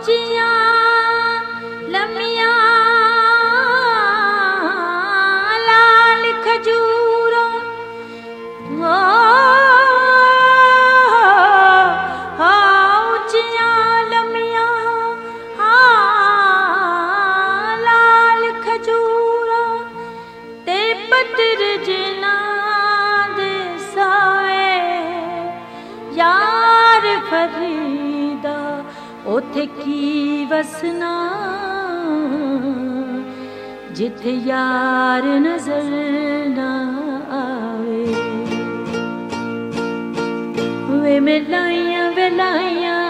ਉੱਚੀਆਂ ਲੰਮੀਆਂ ਲਾਲ ਖਜੂਰਾਂ ਉੱਚੀਆਂ ਲੰਮੀਆਂ ਲਾਲ ਖਜੂਰਾਂ ਤੇ ਪੱਤਰ ਜਿਨ੍ਹਾਂ ਦੇ ਸਾਏ यार फरीदा उथे की वसना जिथे यार नजर ना आवे वे वेलाइया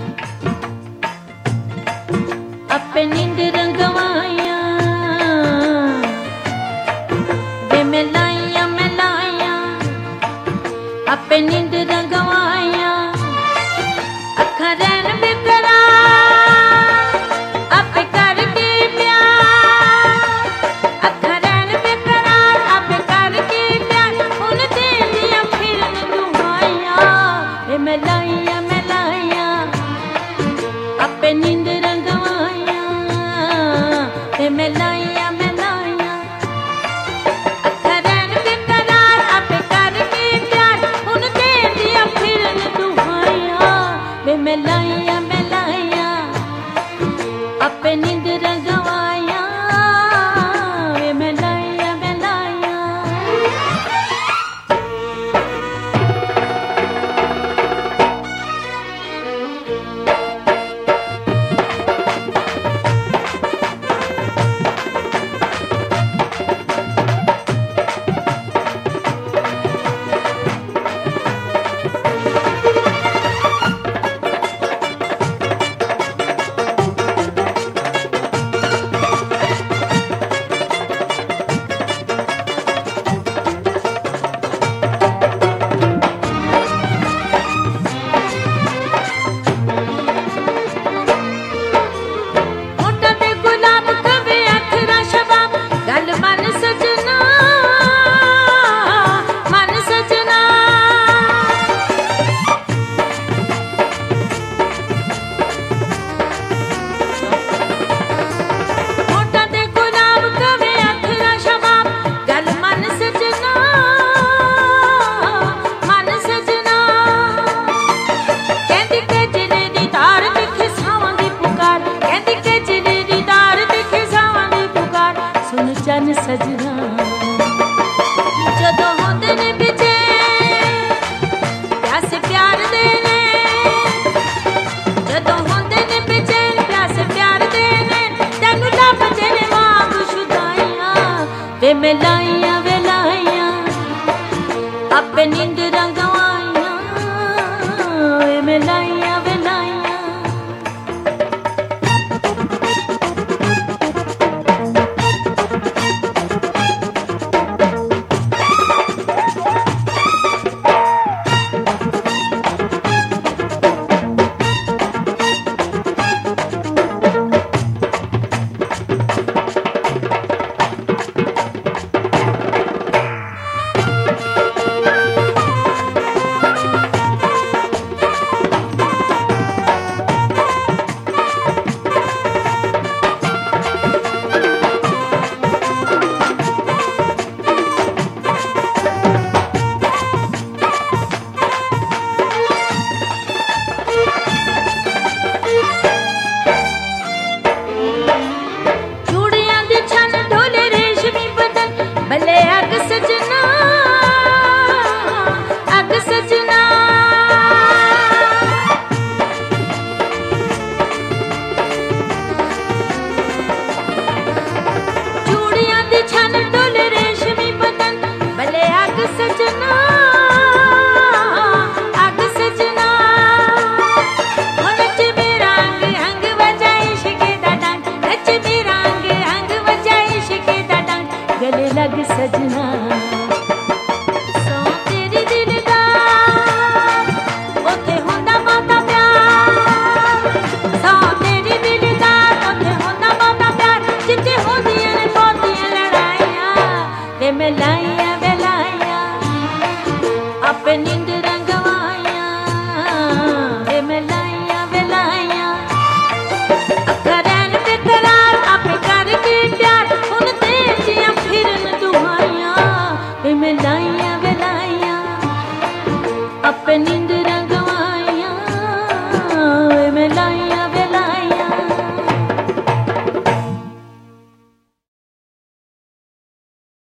अपे नींद रंगवाइया वे मेलाइया अपे नींद रंगवाइया अखरन बेकरार अपे करके प्यार अखरन बेकरार अपे करके प्यार उन दिया फिरन दुआइया ए मेलाइया अपे नींद रंगवाइया ए मेलाइया अखरन बेकरार अपे करके प्यार उन दिया वेलाइयां अपनी नींद